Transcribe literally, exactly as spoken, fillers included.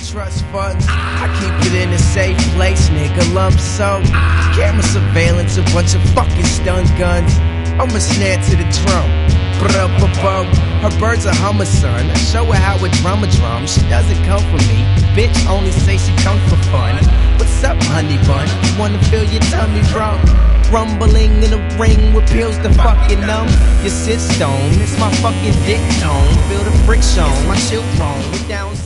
trust funds. I keep it in a safe place, nigga, lump sum. Camera surveillance, a bunch of fucking stun guns. I'm a snare to the drum. Bruh, her bird's a hummer, son. I show her how a drummer drums. She doesn't come for me. Bitch only say she comes for fun. What's up, honey bun? You wanna feel your tummy drum? Rumbling in a ring with pills to fucking numb your sit stone. It's my fucking dick tone. Feel the friction, my chill tone. We're down.